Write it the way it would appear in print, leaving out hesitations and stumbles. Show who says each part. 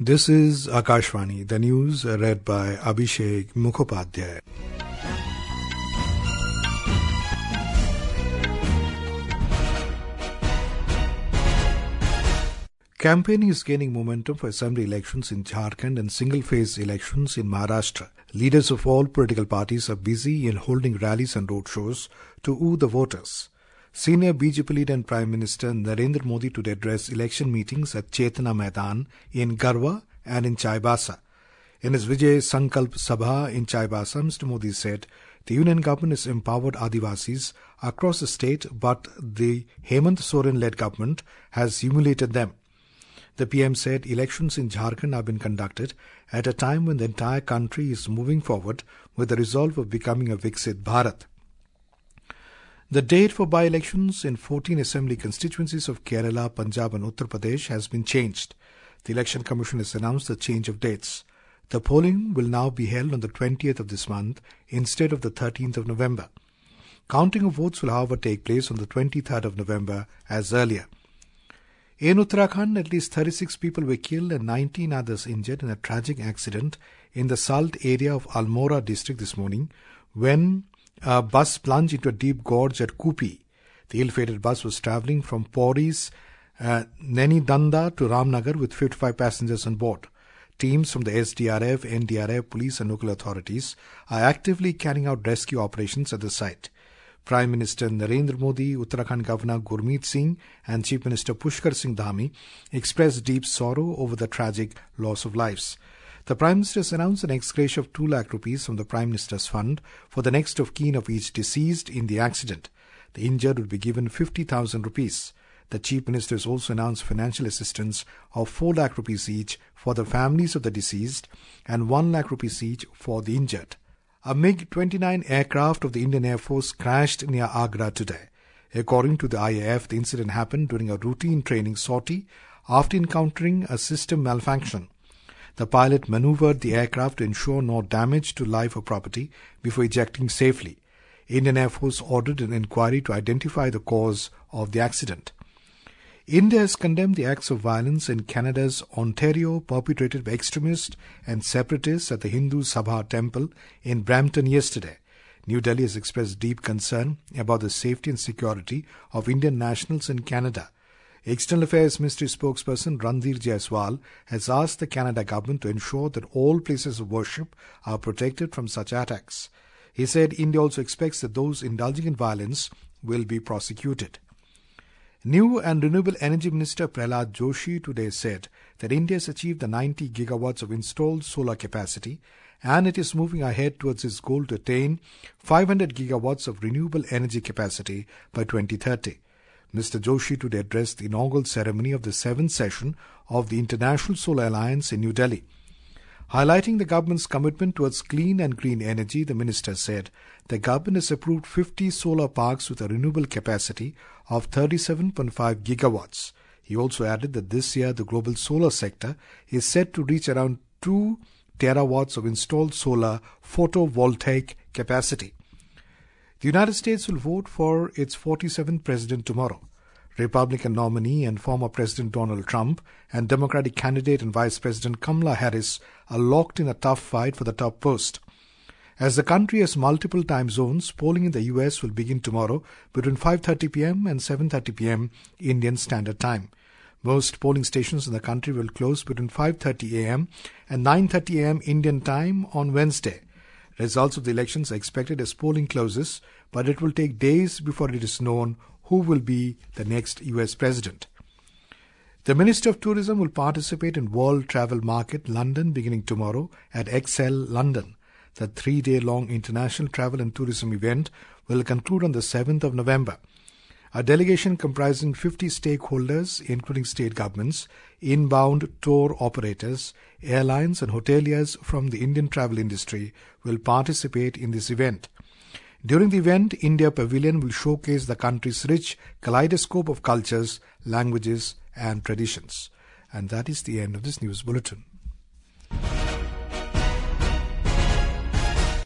Speaker 1: This is Akashvani, the news read by Abhishek Mukhopadhyay. Campaigning is gaining momentum for assembly elections in Jharkhand and single-phase elections in Maharashtra. Leaders of all political parties are busy in holding rallies and roadshows to woo the voters. Senior BJP leader and Prime Minister Narendra Modi today addressed election meetings at Chetna Maidan in Garhwa and in Chaibasa. In his Vijay Sankalp Sabha in Chaibasa, Mr. Modi said the union government has empowered Adivasis across the state, but the Hemant Soren-led government has humiliated them. The PM said elections in Jharkhand have been conducted at a time when the entire country is moving forward with the resolve of becoming a Viksit Bharat. The date for by-elections in 14 assembly constituencies of Kerala, Punjab and Uttar Pradesh has been changed. The Election Commission has announced the change of dates. The polling will now be held on the 20th of this month instead of the 13th of November. Counting of votes will, however, take place on the 23rd of November as earlier. In Uttarakhand, at least 36 people were killed and 19 others injured in a tragic accident in the Salt area of Almora district this morning when a bus plunged into a deep gorge at Kupi. The ill-fated bus was travelling from Pauri's Nainidanda to Ramnagar with 55 passengers on board. Teams from the SDRF, NDRF, police and local authorities are actively carrying out rescue operations at the site. Prime Minister Narendra Modi, Uttarakhand Governor Gurmeet Singh and Chief Minister Pushkar Singh Dhami expressed deep sorrow over the tragic loss of lives. The Prime Minister has announced an ex-gratia of 2 lakh rupees from the Prime Minister's Fund for the next of kin of each deceased in the accident. The injured will be given 50,000 rupees. The Chief Minister has also announced financial assistance of 4 lakh rupees each for the families of the deceased and 1 lakh rupees each for the injured. A MiG-29 aircraft of the Indian Air Force crashed near Agra today. According to the IAF, the incident happened during a routine training sortie after encountering a system malfunction. The pilot maneuvered the aircraft to ensure no damage to life or property before ejecting safely. Indian Air Force ordered an inquiry to identify the cause of the accident. India has condemned the acts of violence in Canada's Ontario perpetrated by extremists and separatists at the Hindu Sabha temple in Brampton yesterday. New Delhi has expressed deep concern about the safety and security of Indian nationals in Canada. External Affairs Ministry spokesperson Randhir Jaiswal has asked the Canada government to ensure that all places of worship are protected from such attacks. He said India also expects that those indulging in violence will be prosecuted. New and Renewable Energy Minister Prahlad Joshi today said that India has achieved the 90 gigawatts of installed solar capacity and it is moving ahead towards its goal to attain 500 gigawatts of renewable energy capacity by 2030. Mr. Joshi today addressed the inaugural ceremony of the 7th session of the International Solar Alliance in New Delhi. Highlighting the government's commitment towards clean and green energy, the minister said the government has approved 50 solar parks with a renewable capacity of 37.5 gigawatts. He also added that this year the global solar sector is set to reach around 2 terawatts of installed solar photovoltaic capacity. The United States will vote for its 47th president tomorrow. Republican nominee and former President Donald Trump and Democratic candidate and Vice President Kamala Harris are locked in a tough fight for the top post. As the country has multiple time zones, polling in the US will begin tomorrow between 5:30 p.m. and 7:30 p.m. Indian Standard Time. Most polling stations in the country will close between 5:30 a.m. and 9:30 a.m. Indian Time on Wednesday. Results of the elections are expected as polling closes, but it will take days before it is known who will be the next US president. The Minister of Tourism will participate in World Travel Market London beginning tomorrow at Excel London. The 3-day-long international travel and tourism event will conclude on the 7th of November. A delegation comprising 50 stakeholders, including state governments, inbound tour operators, airlines and hoteliers from the Indian travel industry will participate in this event. During the event, India Pavilion will showcase the country's rich kaleidoscope of cultures, languages and traditions. And that is the end of this news bulletin.